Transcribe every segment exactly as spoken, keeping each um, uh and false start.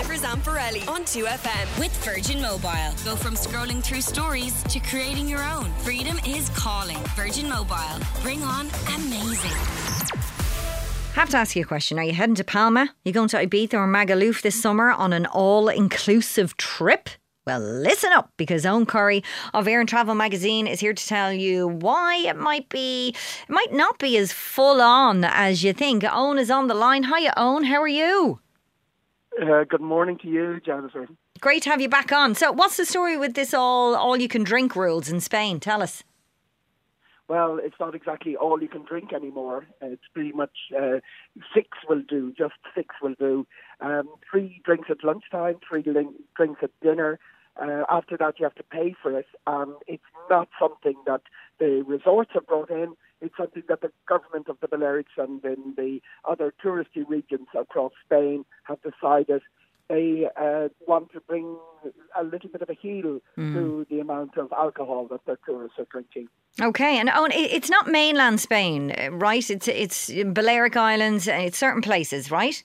Evers and Pirelli on two F M. With Virgin Mobile. Go from scrolling through stories to creating your own. Freedom is calling. Virgin Mobile. Bring on amazing. Have to ask you a question. Are you heading to Palma? You going to Ibiza or Magaluf this summer on an all-inclusive trip? Well, listen up, because Owen Curry of Air and Travel Magazine is here to tell you why it might be, it might not be as full on as you think. Owen is on the line. Hiya, Owen. How are you? Uh, good morning to you, Jennifer. Great to have you back on. So, what's the story with this all all you can drink rules in Spain? Tell us. Well, it's not exactly all you can drink anymore. It's pretty much uh, six will do. Just six will do. Um, three drinks at lunchtime, three lin- drinks at dinner. Uh, after that, you have to pay for it. Um, it's not something that the resorts have brought in. It's something that the government of the Balearics and in the other touristy regions across Spain have decided. They uh, want to bring a little bit of a heel mm. to the amount of alcohol that their tourists are drinking. Okay, and Owen, it's not mainland Spain, right? It's it's Balearic Islands, it's certain places, right?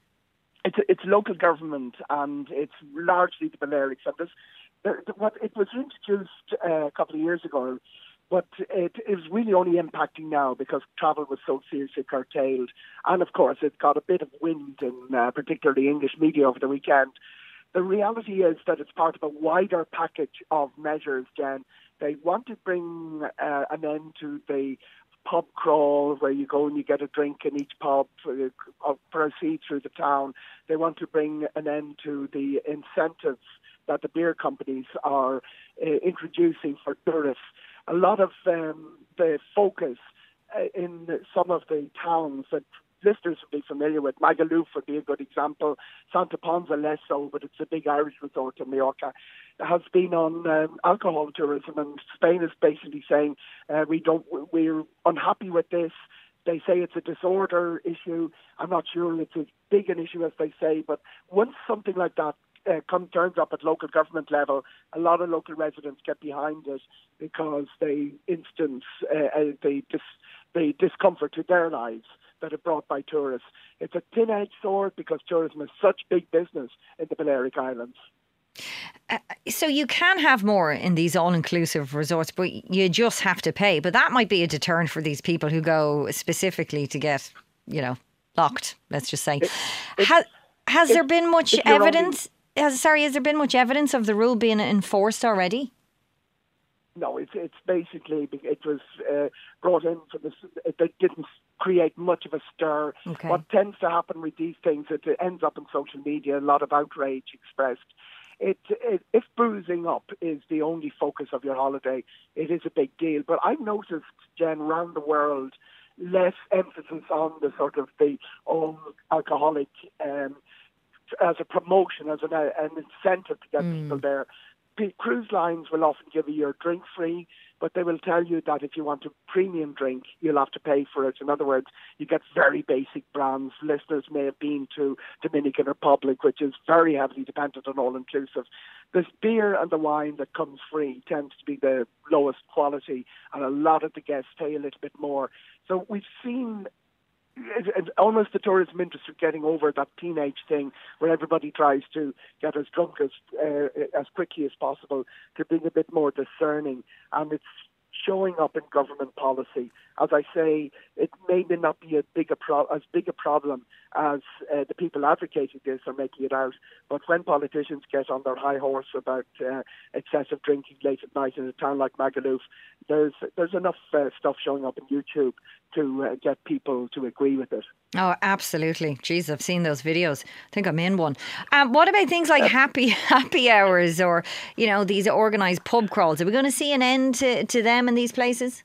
It's it's local government, and it's largely the Balearics. And this, what it was introduced uh, a couple of years ago, but it is really only impacting now because travel was so seriously curtailed. And of course, it got a bit of wind in uh, particularly English media over the weekend. The reality is that it's part of a wider package of measures, Jen. They want to bring uh, an end to the pub crawl where you go and you get a drink in each pub, uh, proceed through the town. They want to bring an end to the incentives that the beer companies are uh, introducing for tourists. A lot of um, the focus uh, in some of the towns that listeners will be familiar with, Magaluf would be a good example, Santa Ponsa less so, but it's a big Irish resort in Mallorca, has been on um, alcohol tourism, and Spain is basically saying uh, we don't, we're unhappy with this. They say it's a disorder issue. I'm not sure it's as big an issue as they say, but once something like that Uh, come, turns up at local government level, a lot of local residents get behind it because they instance uh, uh, the, dis- the discomfort to their lives that are brought by tourists. It's a thin-edged sword because tourism is such big business in the Balearic Islands. Uh, so you can have more in these all-inclusive resorts, but you just have to pay. But that might be a deterrent for these people who go specifically to get, you know, locked, let's just say. It, it, has has it, there been much evidence... Only, Has, sorry, has there been much evidence of the rule being enforced already? No, it's it's basically, it was uh, brought in for this, it, it didn't create much of a stir. Okay. What tends to happen with these things, it, it ends up in social media, a lot of outrage expressed. It, it, if boozing up is the only focus of your holiday, it is a big deal. But I've noticed, Jen, around the world, less emphasis on the sort of the all alcoholic um as a promotion, as an, uh, an incentive to get mm. people there. P- cruise lines will often give you your drink free, but they will tell you that if you want a premium drink, you'll have to pay for it. In other words, you get very basic brands. Listeners may have been to Dominican Republic, which is very heavily dependent on all-inclusive. This beer and the wine that comes free tends to be the lowest quality, and a lot of the guests pay a little bit more. So we've seen It's almost the tourism industry getting over that teenage thing where everybody tries to get as drunk as uh, as quickly as possible, to being a bit more discerning, and it's showing up in government policy. As I say, it may not be a bigger pro- as big a problem as uh, the people advocating this are making it out. But when politicians get on their high horse about uh, excessive drinking late at night in a town like Magaluf, there's there's enough uh, stuff showing up on YouTube to uh, get people to agree with it. Oh, absolutely. Jeez, I've seen those videos. I think I'm in one. Um, what about things like happy happy hours or, you know, these organised pub crawls? Are we going to see an end to, to them in these places?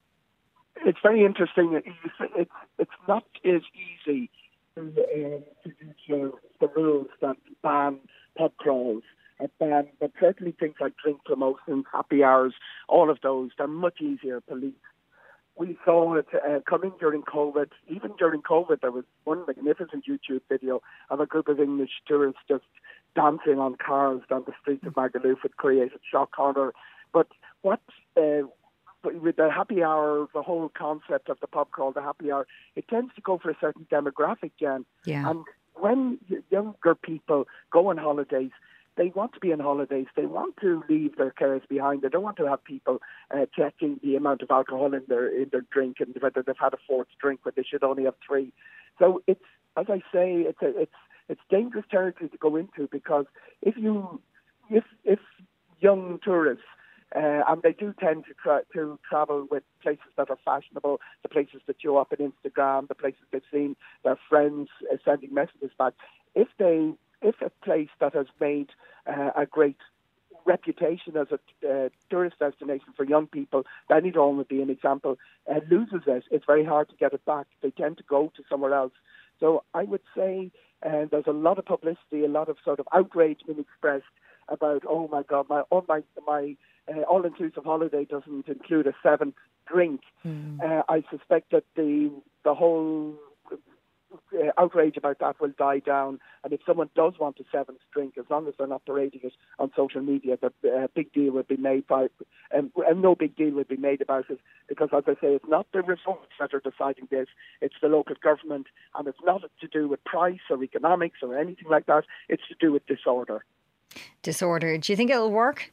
It's very interesting. It's, it's not as easy to, um, to do the rules that ban pub crawls. Ban, but certainly things like drink promotions, happy hours, all of those, they're much easier to police. We saw it uh, coming during COVID. Even during COVID, there was one magnificent YouTube video of a group of English tourists just dancing on cars down the streets of Magaluf. It created shock horror. But what uh, with the happy hour, the whole concept of the pub crawl, the happy hour, it tends to go for a certain demographic, Jen. Yeah. And when younger people go on holidays, they want to be on holidays. They want to leave their cares behind. They don't want to have people uh, checking the amount of alcohol in their in their drink and whether they've had a fourth drink when they should only have three. So it's, as I say, it's a, it's it's dangerous territory to go into, because if you if if young tourists uh, and they do tend to tra- to travel with places that are fashionable, the places that show up on Instagram, the places they've seen their friends uh, sending messages back. If they if a place that has made uh, a great reputation as a uh, tourist destination for young people, Benidorm would be an example, uh, loses it, it's very hard to get it back. They tend to go to somewhere else. So I would say uh, there's a lot of publicity, a lot of sort of outrage being expressed about, oh my God, my oh my my uh, all-inclusive holiday doesn't include a seventh drink. Mm. Uh, I suspect that the the whole uh, outrage about that will die down, and if someone does want a seventh drink, as long as they're not parading it on social media, that a uh, big deal would be made by, um, and no big deal would be made about it, because as I say, it's not the resorts that are deciding this, it's the local government, and it's not to do with price or economics or anything like that, it's to do with disorder. Disorder. Do you think it'll work?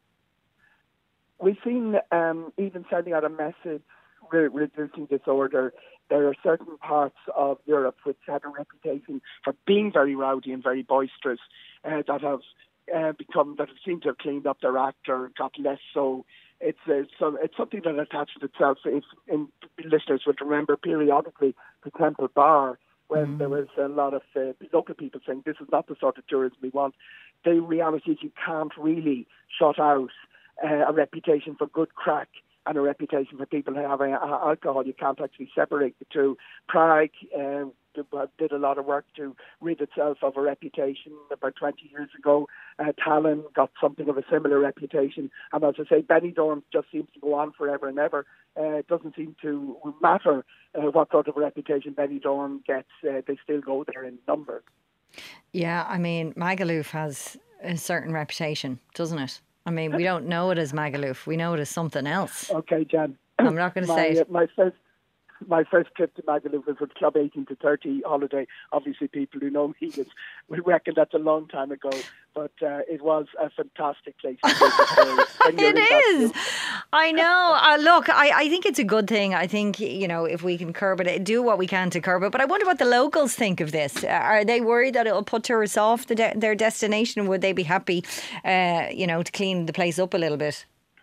We've seen um, even sending out a message re- reducing disorder. There are certain parts of Europe which had a reputation for being very rowdy and very boisterous uh, that have uh, become, that have seemed to have cleaned up their act or got less so. It's uh, so it's something that attached itself. If and listeners would remember periodically the Temple Bar, when mm. there was a lot of uh, local people saying this is not the sort of tourism we want. The reality is you can't really shut out uh, a reputation for good crack and a reputation for people having uh, alcohol. You can't actually separate the two. Prague uh, did a lot of work to rid itself of a reputation about twenty years ago. Uh, Tallinn got something of a similar reputation. And as I say, Benidorm just seems to go on forever and ever. Uh, it doesn't seem to matter uh, what sort of a reputation Benidorm gets. Uh, they still go there in numbers. Yeah, I mean, Magaluf has a certain reputation, doesn't it? I mean, we don't know it as Magaluf. We know it as something else. Okay, Jan. I'm not going to say it. My first, my first trip to Magaluf was with Club eighteen to thirty holiday. Obviously, people who know me will reckon that's a long time ago, but uh, it was a fantastic place to visit. It is. I know. Uh, look, I, I think it's a good thing. I think, you know, if we can curb it, do what we can to curb it. But I wonder what the locals think of this. Uh, are they worried that it'll put tourists off the de- their destination? Would they be happy, uh, you know, to clean the place up a little bit?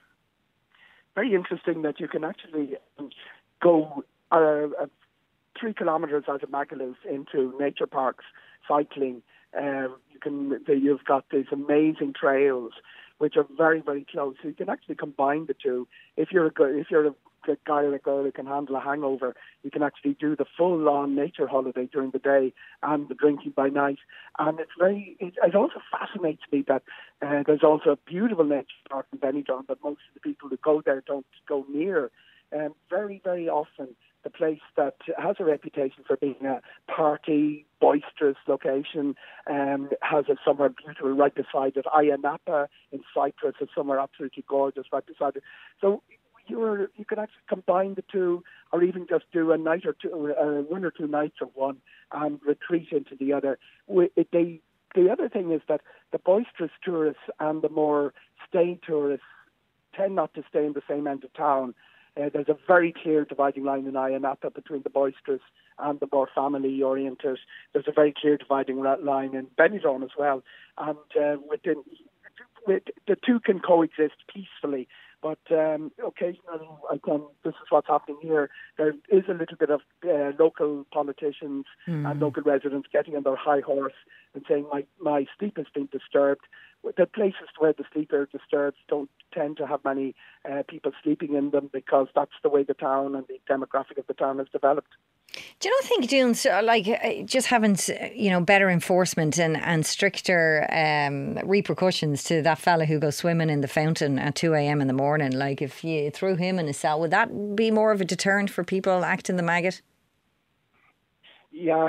Very interesting that you can actually um, go Uh, uh, three kilometres out of Magaluf into nature parks, cycling. Um, you can, you've got these amazing trails which are very, very close. So you can actually combine the two. If you're a if you're a guy or a girl who can handle a hangover, you can actually do the full-on nature holiday during the day and the drinking by night. And it's very. It, it also fascinates me that uh, there's also a beautiful nature park in Benidorm, but most of the people who go there don't go near. Um, very, very often, the place that has a reputation for being a party, boisterous location, um, has a somewhere beautiful right beside it. Ayia Napa in Cyprus is somewhere absolutely gorgeous right beside it. So you're, you can actually combine the two, or even just do a night or two, uh, one or two nights of one, and retreat into the other. It, they, the other thing is that the boisterous tourists and the more staid tourists tend not to stay in the same end of town. Uh, there's a very clear dividing line in Ayia Napa between the boisterous and the more family-oriented. There's a very clear dividing line in Benidorm as well. And uh, within, with, the two can coexist peacefully. But um, occasionally, I can, this is what's happening here. There is a little bit of uh, local politicians mm. and local residents getting on their high horse and saying, my, my sleep has been disturbed. The places where the sleep are disturbed don't tend to have many uh, people sleeping in them, because that's the way the town and the demographic of the town has developed. Do you not think doing so, like just having, you know, better enforcement and, and stricter um, repercussions to that fella who goes swimming in the fountain at two a.m. in the morning, like if you threw him in a cell, would that be more of a deterrent for people acting the maggot? Yeah,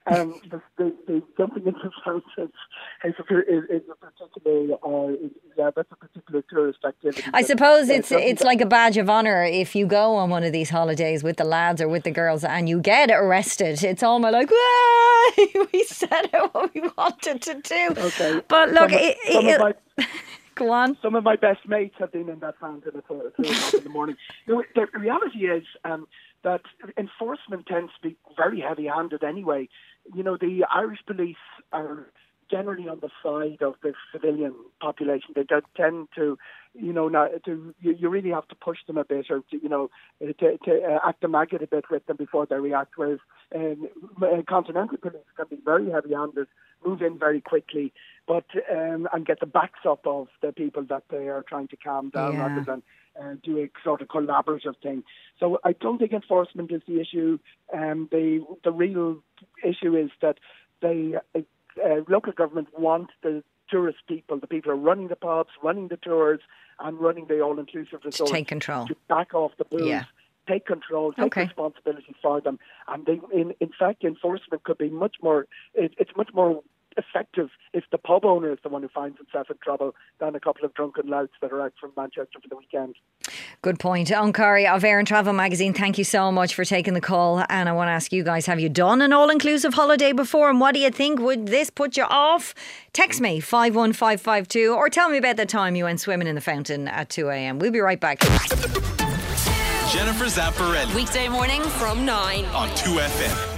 um, the, the, the jumping into the fountains is a, is, is a particular, uh, is, yeah, that's a particular tourist activity. I suppose it's uh, it's like a badge of honour if you go on one of these holidays with the lads or with the girls and you get arrested. It's almost like, we said it what we wanted to do. Okay. But look, some, it, some it, of my, go on. Some of my best mates have been in that fountain at two o'clock in the morning. You know, the reality is um, that enforcement tends to be very heavy-handed anyway. You know, the Irish police are generally on the side of the civilian population. They don't tend to, you know, not to. You, you really have to push them a bit, or to, you know, to, to uh, act the maggot a bit with them before they react. Whereas um, continental police can be very heavy-handed, move in very quickly, but um, and get the backs up of the people that they are trying to calm down, Yeah. rather than uh, do a sort of collaborative thing. So I don't think enforcement is the issue. Um, the the real issue is that they. Uh, Uh, local government want the tourist people, the people who are running the pubs, running the tours, and running the all-inclusive To resorts, take control. to back off the booze, Yeah. take control, take Okay. responsibility for them. And they, in, in fact, enforcement could be much more. It, it's much more effective if the pub owner is the one who finds himself in trouble than a couple of drunken louts that are out from Manchester for the weekend. Good point. Owen Curry of Air and Travel Magazine, thank you so much for taking the call. And I want to ask you guys, have you done an all-inclusive holiday before? And what do you think? Would this put you off? Text me five one five five two or tell me about the time you went swimming in the fountain at two a.m. We'll be right back. Jennifer Zamparelli. Weekday morning From nine. On two F M.